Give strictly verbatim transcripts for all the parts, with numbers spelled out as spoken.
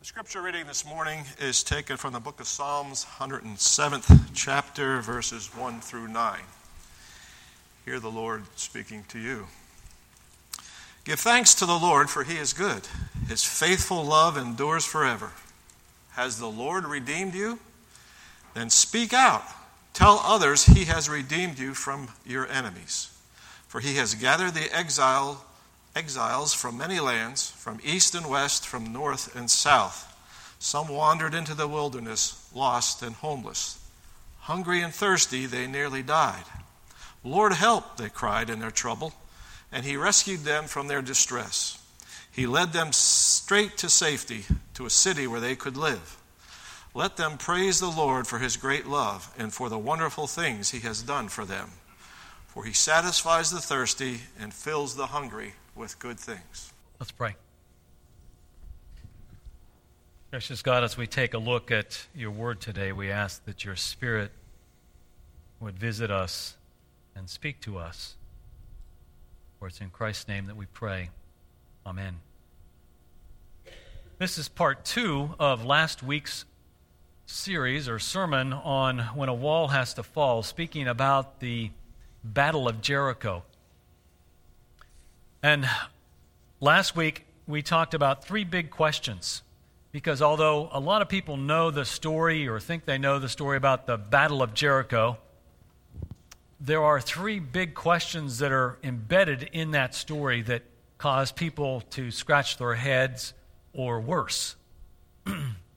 The scripture reading this morning is taken from the book of Psalms, one hundred seventh chapter, verses one through nine. Hear the Lord speaking to you. Give thanks to the Lord, for he is good. His faithful love endures forever. Has the Lord redeemed you? Then speak out. Tell others he has redeemed you from your enemies. For he has gathered the exile Exiles from many lands, from east and west, from north and south. Some wandered into the wilderness, lost and homeless. Hungry and thirsty, they nearly died. Lord, help, they cried in their trouble, and he rescued them from their distress. He led them straight to safety, to a city where they could live. Let them praise the Lord for his great love and for the wonderful things he has done for them. For he satisfies the thirsty and fills the hungry with good things. Let's pray. Gracious God, as we take a look at your word today, we ask that your Spirit would visit us and speak to us. For it's in Christ's name that we pray. Amen. This is part two of last week's series or sermon on when a wall has to fall, speaking about the Battle of Jericho. And last week, we talked about three big questions, because although a lot of people know the story or think they know the story about the Battle of Jericho, there are three big questions that are embedded in that story that cause people to scratch their heads or worse. The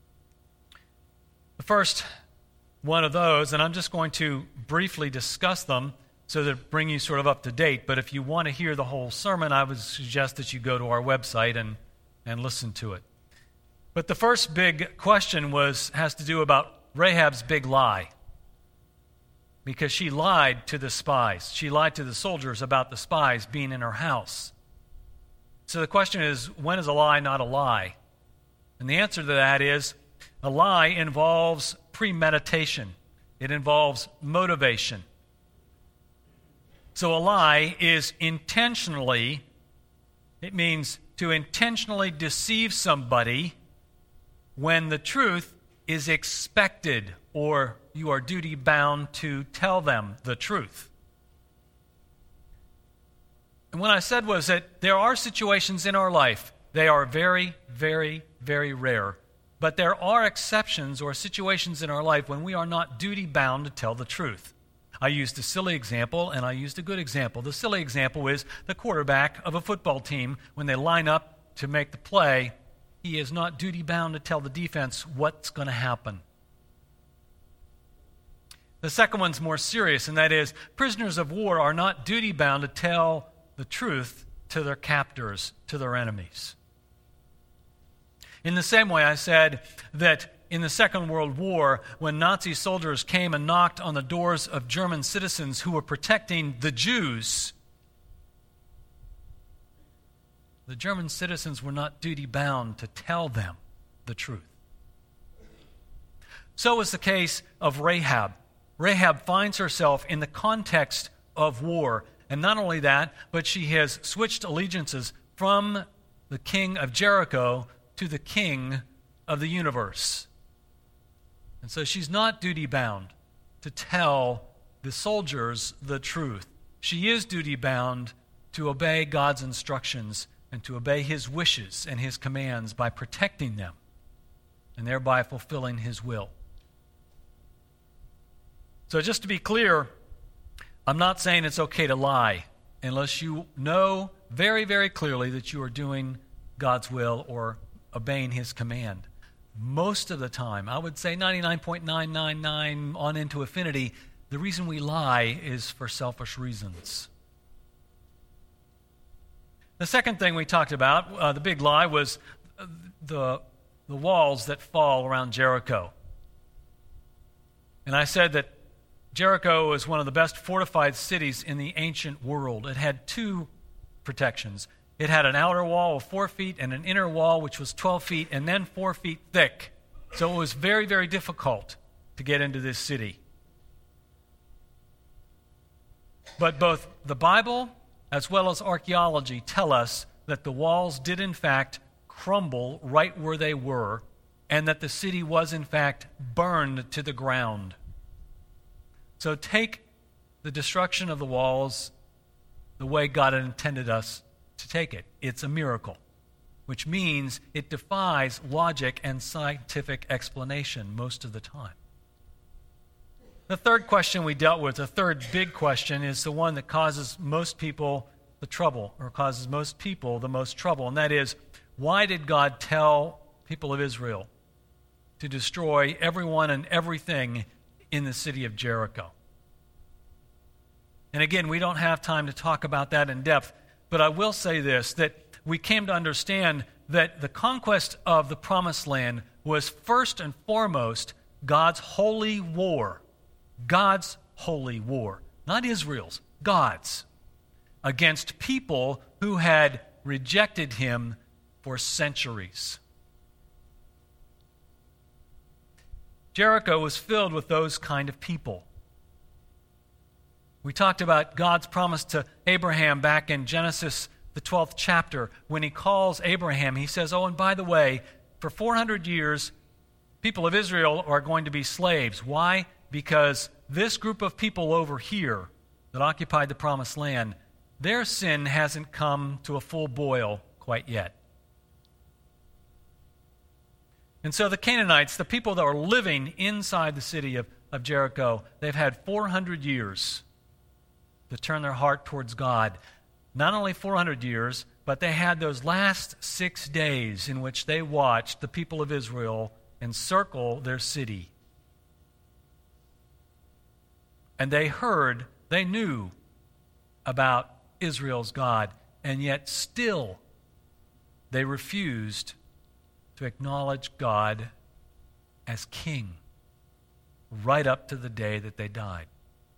first one of those, and I'm just going to briefly discuss them so that bring you sort of up to date. But if you want to hear the whole sermon, I would suggest that you go to our website and, and listen to it. But the first big question was has to do about Rahab's big lie. Because she lied to the spies. She lied to the soldiers about the spies being in her house. So the question is, when is a lie not a lie? And the answer to that is, a lie involves premeditation. It involves motivation. So a lie is intentionally, it means to intentionally deceive somebody when the truth is expected or you are duty bound to tell them the truth. And what I said was that there are situations in our life, they are very, very, very rare, but there are exceptions or situations in our life when we are not duty bound to tell the truth. I used a silly example, and I used a good example. The silly example is the quarterback of a football team. When they line up to make the play, he is not duty-bound to tell the defense what's going to happen. The second one's more serious, and that is prisoners of war are not duty-bound to tell the truth to their captors, to their enemies. In the same way, I said that in the Second World War, when Nazi soldiers came and knocked on the doors of German citizens who were protecting the Jews, the German citizens were not duty-bound to tell them the truth. So is the case of Rahab. Rahab finds herself in the context of war. And not only that, but she has switched allegiances from the king of Jericho to the king of the universe. And so she's not duty-bound to tell the soldiers the truth. She is duty-bound to obey God's instructions and to obey his wishes and his commands by protecting them and thereby fulfilling his will. So just to be clear, I'm not saying it's okay to lie unless you know very, very clearly that you are doing God's will or obeying his command. Most of the time, I would say ninety-nine point nine nine nine on into infinity, the reason we lie is for selfish reasons. The second thing we talked about, uh, the big lie, was the, the walls that fall around Jericho. And I said that Jericho was one of the best fortified cities in the ancient world. It had two protections. It had an outer wall of four feet and an inner wall which was twelve feet and then four feet thick. So it was very, very difficult to get into this city. But both the Bible as well as archaeology tell us that the walls did in fact crumble right where they were and that the city was in fact burned to the ground. So take the destruction of the walls the way God had intended us to take it. It's a miracle, which means it defies logic and scientific explanation most of the time. The third question we dealt with, the third big question, is the one that causes most people the trouble, or causes most people the most trouble, and that is, why did God tell people of Israel to destroy everyone and everything in the city of Jericho? And again, we don't have time to talk about that in depth, but I will say this, that we came to understand that the conquest of the Promised Land was first and foremost God's holy war. God's holy war. Not Israel's, God's. Against people who had rejected him for centuries. Jericho was filled with those kind of people. We talked about God's promise to Abraham back in Genesis, the twelfth chapter. When he calls Abraham, he says, oh, and by the way, for four hundred years, people of Israel are going to be slaves. Why? Because this group of people over here that occupied the Promised Land, their sin hasn't come to a full boil quite yet. And so the Canaanites, the people that are living inside the city of, of Jericho, they've had four hundred years to turn their heart towards God. Not only four hundred years, but they had those last six days in which they watched the people of Israel encircle their city. And they heard, they knew about Israel's God, and yet still they refused to acknowledge God as king right up to the day that they died.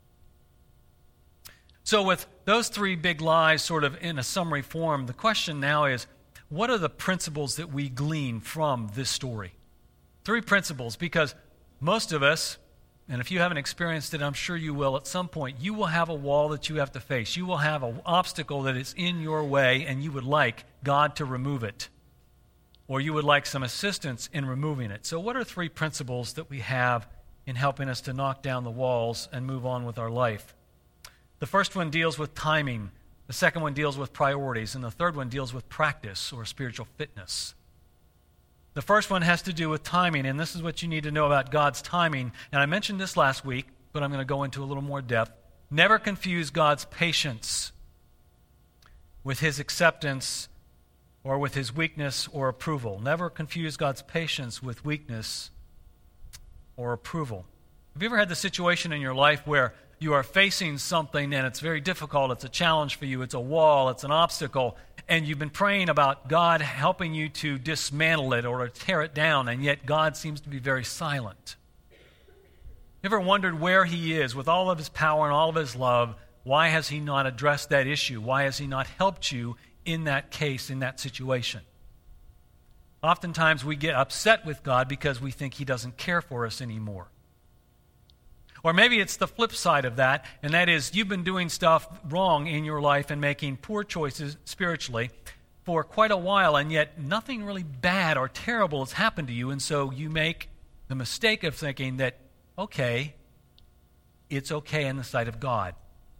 So with those three big lies sort of in a summary form, the question now is, what are the principles that we glean from this story? Three principles, because most of us, and if you haven't experienced it, I'm sure you will at some point, you will have a wall that you have to face. You will have an obstacle that is in your way, and you would like God to remove it. Or you would like some assistance in removing it. So what are three principles that we have in helping us to knock down the walls and move on with our life? The first one deals with timing. The second one deals with priorities. And the third one deals with practice or spiritual fitness. The first one has to do with timing, and this is what you need to know about God's timing. And I mentioned this last week, but I'm going to go into a little more depth. Never confuse God's patience with his acceptance or with his weakness or approval. Never confuse God's patience with weakness or approval. Have you ever had the situation in your life where you are facing something and it's very difficult, it's a challenge for you, it's a wall, it's an obstacle, and you've been praying about God helping you to dismantle it or to tear it down, and yet God seems to be very silent? You ever wondered where he is with all of his power and all of his love? Why has he not addressed that issue? Why has he not helped you in that case, in that situation? Oftentimes we get upset with God because we think he doesn't care for us anymore. Or maybe it's the flip side of that, and that is you've been doing stuff wrong in your life and making poor choices spiritually for quite a while, and yet nothing really bad or terrible has happened to you, and so you make the mistake of thinking that, okay, it's okay in the sight of God.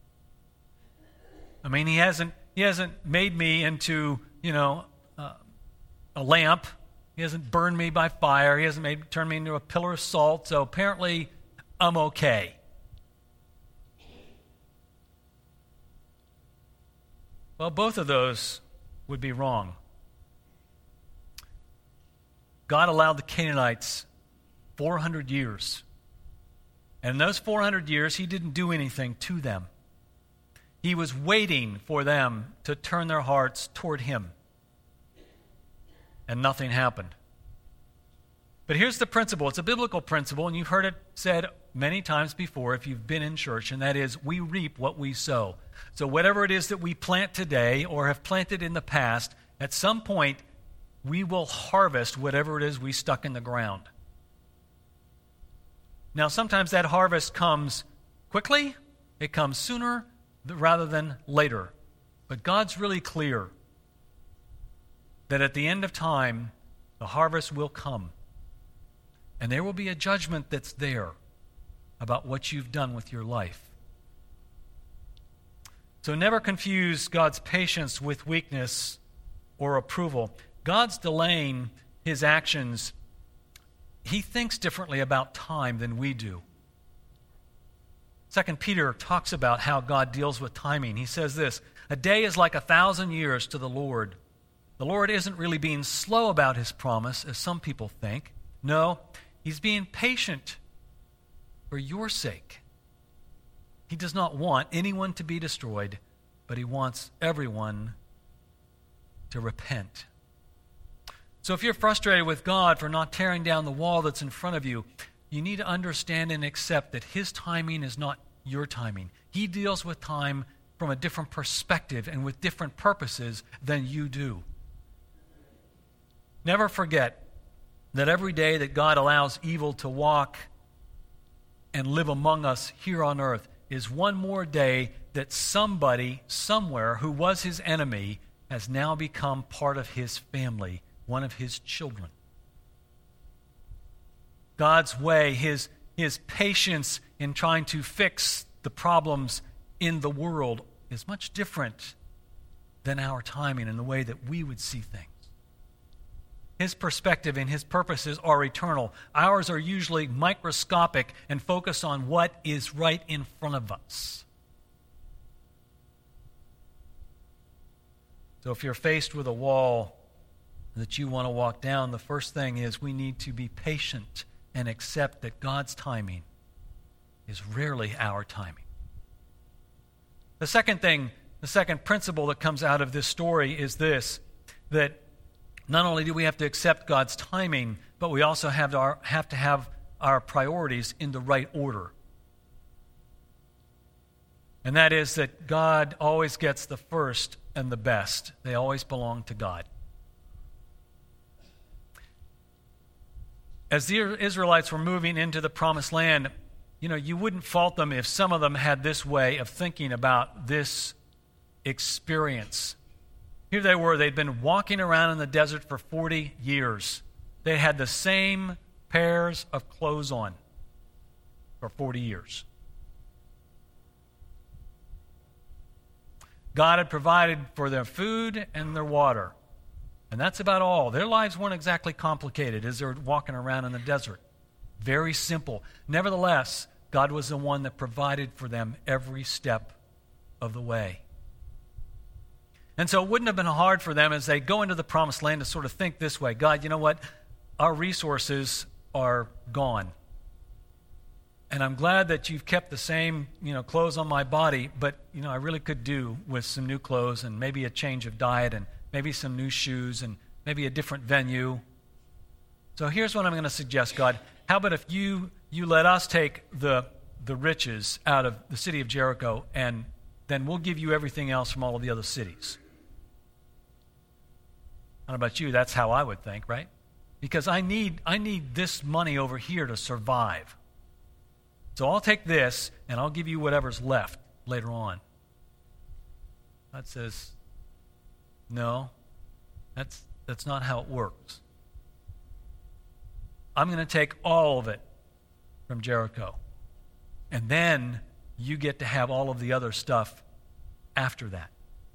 I mean, he hasn't he hasn't made me into, you know, uh, a lamp. He hasn't burned me by fire. He hasn't made turned me into a pillar of salt, so apparently I'm okay. Well, both of those would be wrong. God allowed the Canaanites four hundred years. And in those four hundred years, he didn't do anything to them. He was waiting for them to turn their hearts toward him. And nothing happened. But here's the principle. It's a biblical principle, and you've heard it said many times before if you've been in church, and that is we reap what we sow. So whatever it is that we plant today or have planted in the past, at some point we will harvest whatever it is we stuck in the ground. Now, sometimes that harvest comes quickly. It comes sooner rather than later. But God's really clear that at the end of time, the harvest will come. And there will be a judgment that's there about what you've done with your life. So never confuse God's patience with weakness or approval. God's delaying his actions. He thinks differently about time than we do. Second Peter talks about how God deals with timing. He says this, "A day is like a thousand years to the Lord." The Lord isn't really being slow about his promise, as some people think. No, he's being patient for your sake. He does not want anyone to be destroyed, but he wants everyone to repent. So if you're frustrated with God for not tearing down the wall that's in front of you, you need to understand and accept that his timing is not your timing. He deals with time from a different perspective and with different purposes than you do. Never forget that every day that God allows evil to walk and live among us here on earth is one more day that somebody, somewhere, who was his enemy has now become part of his family, one of his children. God's way, his, his patience in trying to fix the problems in the world is much different than our timing and the way that we would see things. His perspective and his purposes are eternal. Ours are usually microscopic and focus on what is right in front of us. So if you're faced with a wall that you want to walk down, the first thing is we need to be patient and accept that God's timing is rarely our timing. The second thing, the second principle that comes out of this story is this, that not only do we have to accept God's timing, but we also have to, our, have, to have our priorities in the right order. And that is that God always gets the first and the best. They always belong to God. As the Israelites were moving into the promised land, you know, you wouldn't fault them if some of them had this way of thinking about this experience. Here they were, they'd been walking around in the desert for forty years. They had the same pairs of clothes on for forty years. God had provided for their food and their water. And that's about all. Their lives weren't exactly complicated as they're walking around in the desert. Very simple. Nevertheless, God was the one that provided for them every step of the way. And so it wouldn't have been hard for them as they go into the promised land to sort of think this way, God, you know what? Our resources are gone. And I'm glad that you've kept the same, you know, clothes on my body, but, you know, I really could do with some new clothes and maybe a change of diet and maybe some new shoes and maybe a different venue. So here's what I'm going to suggest, God. How about if you you let us take the the riches out of the city of Jericho, and then we'll give you everything else from all of the other cities. I don't know about you, that's how I would think, right? Because I need I need this money over here to survive. So I'll take this, and I'll give you whatever's left later on. God says, no, that's that's not how it works. I'm going to take all of it from Jericho. And then you get to have all of the other stuff after that.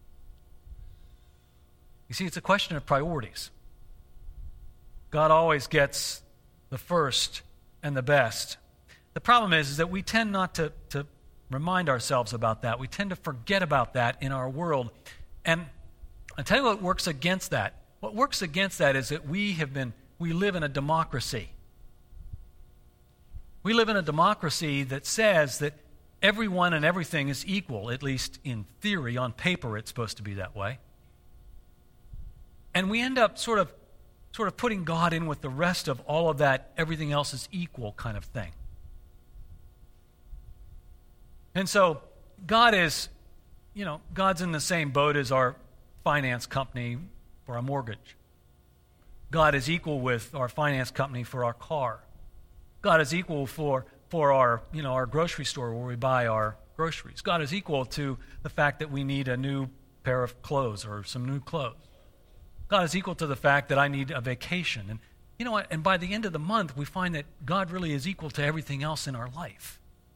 You see, it's a question of priorities. God always gets the first and the best. The problem is, is that we tend not to, to remind ourselves about that. We tend to forget about that in our world. And I'll tell you what works against that. What works against that is that we have been, we live in a democracy. We live in a democracy that says that everyone and everything is equal, at least in theory. On paper, it's supposed to be that way. And we end up sort of sort of putting God in with the rest of all of that everything else is equal kind of thing. And so God is, you know, God's in the same boat as our finance company for our mortgage. God is equal with our finance company for our car. God is equal for, for our, you know, our grocery store where we buy our groceries. God is equal to the fact that we need a new pair of clothes or some new clothes. God is equal to the fact that I need a vacation. And you know what, and by the end of the month, we find that God really is equal to everything else in our life.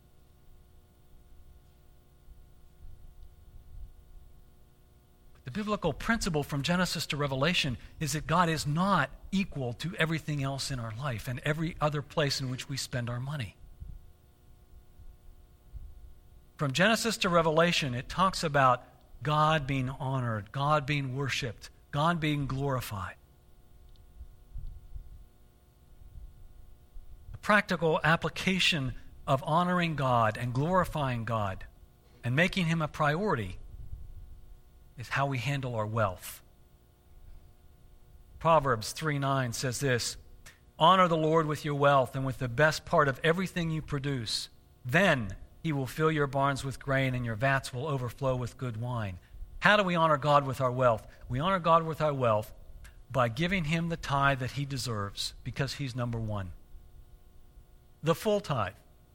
The biblical principle from Genesis to Revelation is that God is not equal to everything else in our life and every other place in which we spend our money. From Genesis to Revelation, it talks about God being honored, God being worshiped, God being glorified. The practical application of honoring God and glorifying God and making Him a priority is how we handle our wealth. Proverbs three nine says this, "Honor the Lord with your wealth and with the best part of everything you produce. Then He will fill your barns with grain and your vats will overflow with good wine." How do we honor God with our wealth? We honor God with our wealth by giving Him the tithe that He deserves because He's number one. The full tithe,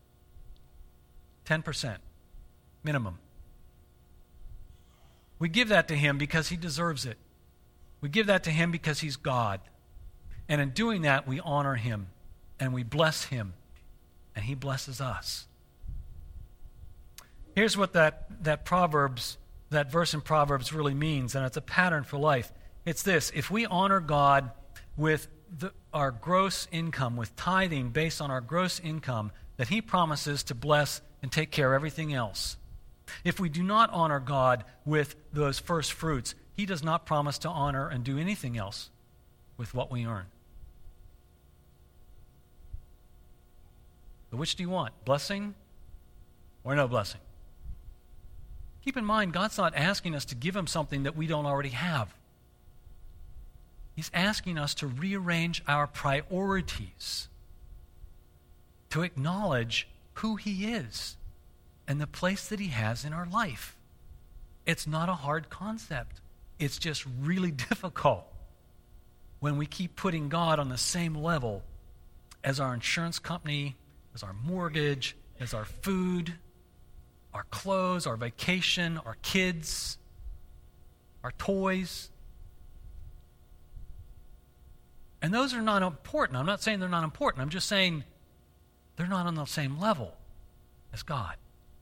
ten percent minimum. We give that to Him because He deserves it. We give that to Him because He's God. And in doing that, we honor Him and we bless Him and He blesses us. Here's what that, that Proverbs, that verse in Proverbs really means, and it's a pattern for life. It's this: if we honor God with the, our gross income, with tithing based on our gross income, that He promises to bless and take care of everything else. If we do not honor God with those first fruits, He does not promise to honor and do anything else with what we earn. So which do you want? Blessing or no blessing? Keep in mind, God's not asking us to give Him something that we don't already have. He's asking us to rearrange our priorities, to acknowledge who He is and the place that He has in our life. It's not a hard concept. It's just really difficult when we keep putting God on the same level as our insurance company, as our mortgage, as our food, our clothes, our vacation, our kids, our toys. And those are not important. I'm not saying they're not important. I'm just saying they're not on the same level as God.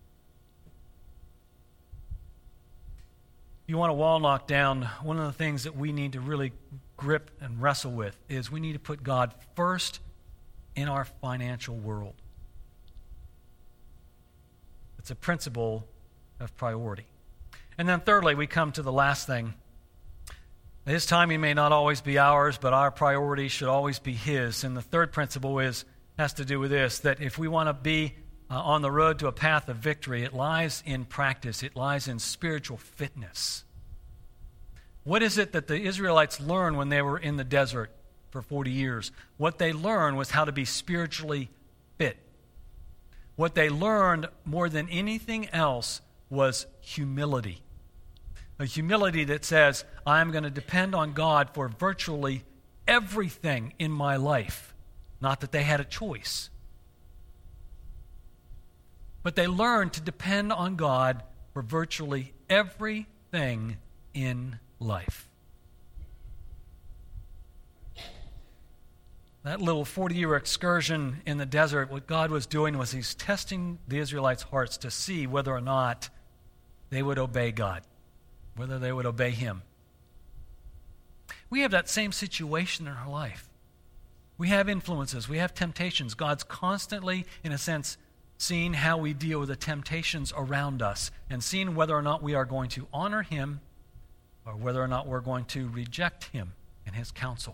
You want a wall knocked down, one of the things that we need to really grip and wrestle with is we need to put God first in our financial world. It's a principle of priority. And then thirdly, we come to the last thing. His timing may not always be ours, but our priority should always be His. And the third principle is has to do with this, that if we want to be uh, on the road to a path of victory, it lies in practice. It lies in spiritual fitness. What is it that the Israelites learned when they were in the desert for forty years? What they learned was how to be spiritually fit. What they learned more than anything else was humility. A humility that says, I'm going to depend on God for virtually everything in my life. Not that they had a choice. But they learned to depend on God for virtually everything in life. That little forty-year excursion in the desert, what God was doing was He's testing the Israelites' hearts to see whether or not they would obey God, whether they would obey Him. We have that same situation in our life. We have influences, we have temptations. God's constantly, in a sense, seeing how we deal with the temptations around us and seeing whether or not we are going to honor Him or whether or not we're going to reject Him and His counsel.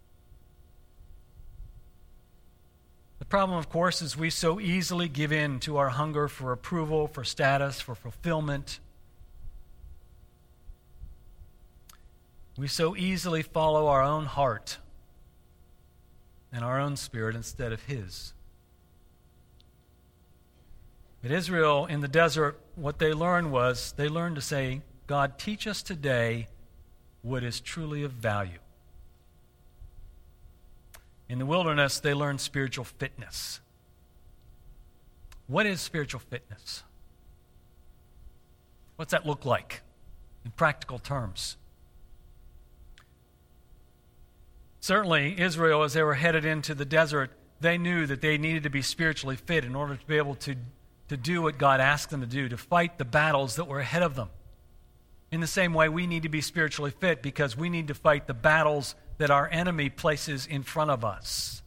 The problem, of course, is we so easily give in to our hunger for approval, for status, for fulfillment. We so easily follow our own heart and our own spirit instead of His. But Israel in the desert, what they learned was, they learned to say, God, teach us today what is truly of value. In the wilderness, they learned spiritual fitness. What is spiritual fitness? What's that look like in practical terms? Certainly, Israel, as they were headed into the desert, they knew that they needed to be spiritually fit in order to be able to, to do what God asked them to do, to fight the battles that were ahead of them. In the same way, we need to be spiritually fit because we need to fight the battles that our enemy places in front of us.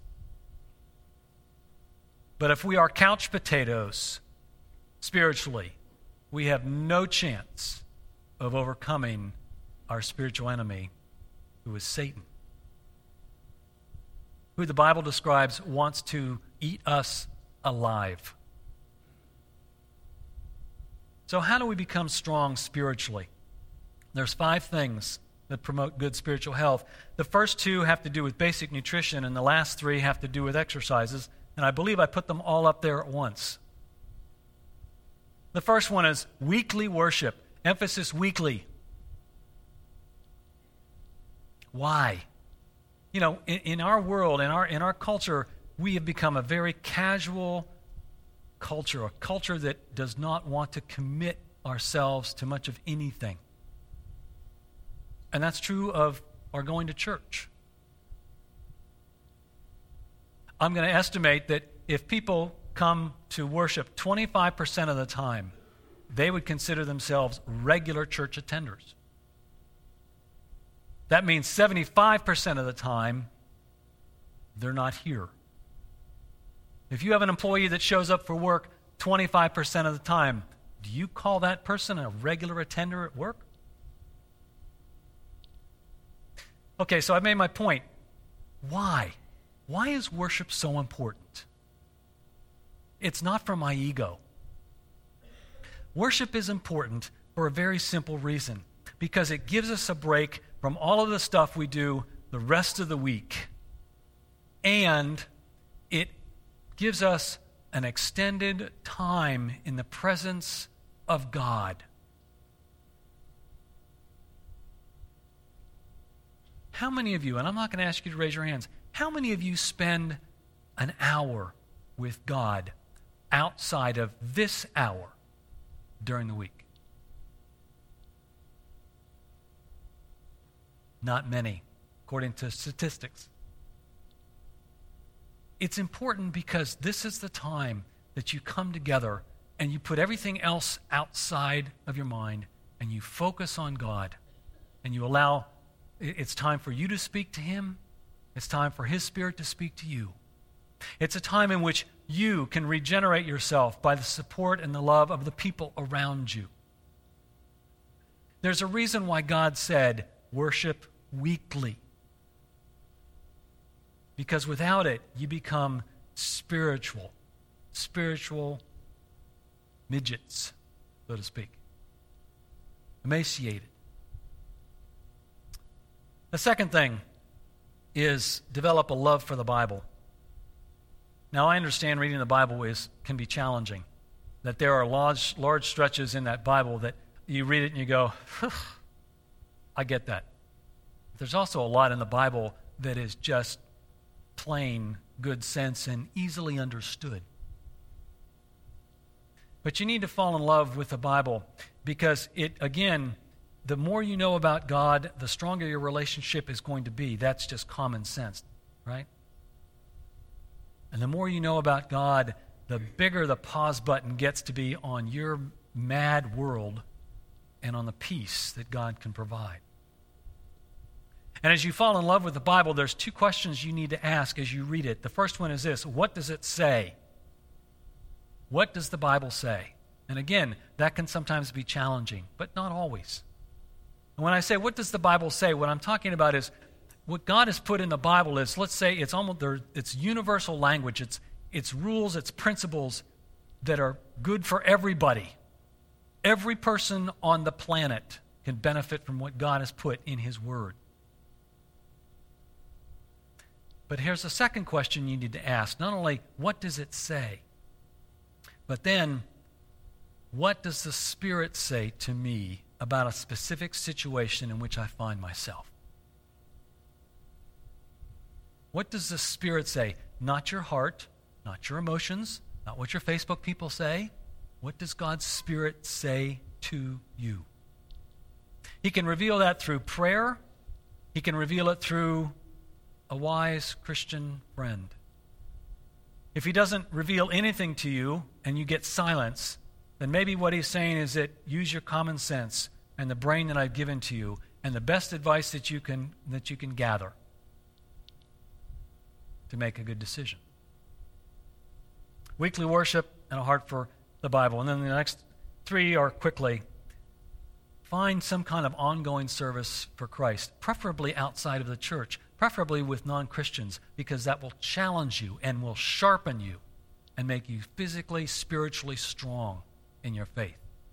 But if we are couch potatoes spiritually, we have no chance of overcoming our spiritual enemy, who is Satan, who the Bible describes wants to eat us alive. So how do we become strong spiritually? There's five things that promote good spiritual health. The first two have to do with basic nutrition, and the last three have to do with exercises, and I believe I put them all up there at once. The first one is weekly worship. Emphasis weekly. Why? You know, in, in our world, in our in our culture, we have become a very casual culture, a culture that does not want to commit ourselves to much of anything. And that's true of our going to church. I'm going to estimate that if people come to worship twenty-five percent of the time, they would consider themselves regular church attenders. That means seventy-five percent of the time, they're not here. If you have an employee that shows up for work twenty-five percent of the time, do you call that person a regular attender at work? Okay, so I made my point. Why? Why is worship so important? It's not for my ego. Worship is important for a very simple reason, because it gives us a break from all of the stuff we do the rest of the week, and it gives us an extended time in the presence of God. How many of you, and I'm not going to ask you to raise your hands, how many of you spend an hour with God outside of this hour during the week? Not many, according to statistics. It's important because this is the time that you come together and you put everything else outside of your mind and you focus on God and you allow, it's time for you to speak to Him. It's time for His Spirit to speak to you. It's a time in which you can regenerate yourself by the support and the love of the people around you. There's a reason why God said, worship weekly. Because without it, you become spiritual, spiritual midgets, so to speak, emaciated. The second thing is develop a love for the Bible. Now, I understand reading the Bible is can be challenging, that there are large, large stretches in that Bible that you read it and you go, I get that. There's also a lot in the Bible that is just plain good sense and easily understood. But you need to fall in love with the Bible because it, again, the more you know about God, the stronger your relationship is going to be. That's just common sense, right? And the more you know about God, the bigger the pause button gets to be on your mad world and on the peace that God can provide. And as you fall in love with the Bible, there's two questions you need to ask as you read it. The first one is this: what does it say? What does the Bible say? And again, that can sometimes be challenging, but not always. And when I say, what does the Bible say, what I'm talking about is what God has put in the Bible is, let's say, it's almost there, it's universal language. It's, it's rules, it's principles that are good for everybody. Every person on the planet can benefit from what God has put in His Word. But here's the second question you need to ask. Not only, what does it say? But then, what does the Spirit say to me about a specific situation in which I find myself? What does the Spirit say? Not your heart, not your emotions, not what your Facebook people say. What does God's Spirit say to you? He can reveal that through prayer. He can reveal it through a wise Christian friend. If he doesn't reveal anything to you and you get silence, then maybe what he's saying is that use your common sense and the brain that I've given to you and the best advice that you can that you can gather to make a good decision. Weekly worship and a heart for the Bible. And then the next three are quickly, find some kind of ongoing service for Christ, preferably outside of the church, preferably with non-Christians, because that will challenge you and will sharpen you and make you physically, spiritually strong in your faith.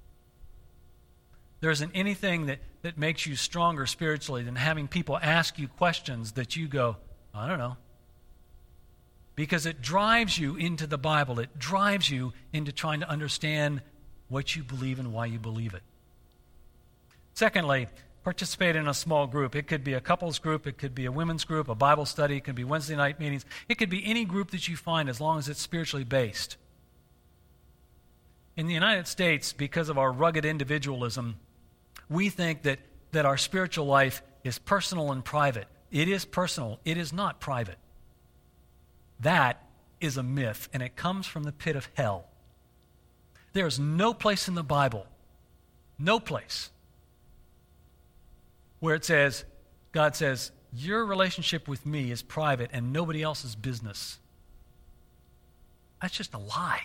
There isn't anything that, that makes you stronger spiritually than having people ask you questions that you go, I don't know. Because it drives you into the Bible. It drives you into trying to understand what you believe and why you believe it. Secondly, participate in a small group. It could be a couples group. It could be a women's group, a Bible study. It could be Wednesday night meetings. It could be any group that you find as long as it's spiritually based. In the United States, because of our rugged individualism, we think that, that our spiritual life is personal and private. It is personal. It is not private. That is a myth, and it comes from the pit of hell. There is no place in the Bible, no place, where it says, God says, your relationship with me is private and nobody else's business. That's just a lie.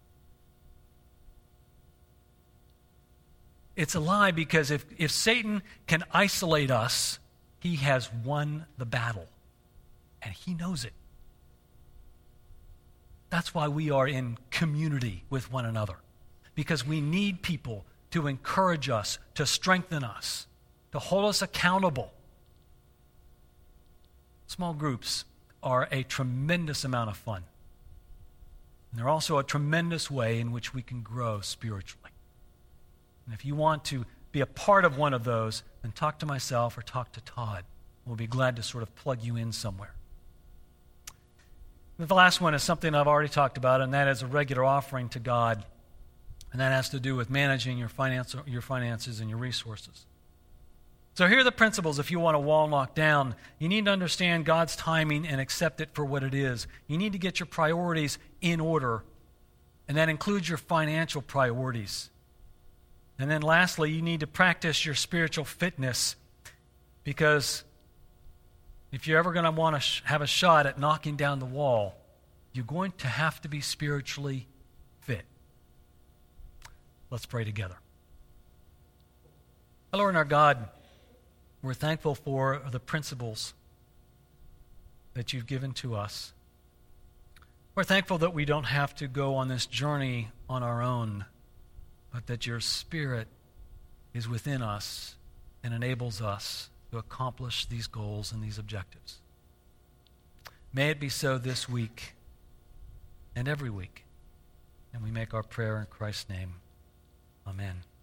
It's a lie because if, if Satan can isolate us, he has won the battle, and he knows it. That's why we are in community with one another, because we need people to encourage us, to strengthen us, to hold us accountable. Small groups are a tremendous amount of fun. And they're also a tremendous way in which we can grow spiritually. And if you want to be a part of one of those, then talk to myself or talk to Todd. We'll be glad to sort of plug you in somewhere. The last one is something I've already talked about, and that is a regular offering to God. And that has to do with managing your, finance, your finances and your resources. So here are the principles if you want a wall knocked down. You need to understand God's timing and accept it for what it is. You need to get your priorities in order, and that includes your financial priorities. And then lastly, you need to practice your spiritual fitness, because if you're ever going to want to sh- have a shot at knocking down the wall, you're going to have to be spiritually fit. Let's pray together. Our Lord and our God, we're thankful for the principles that you've given to us. We're thankful that we don't have to go on this journey on our own, but that your Spirit is within us and enables us to accomplish these goals and these objectives. May it be so this week and every week. And we make our prayer in Christ's name. Amen.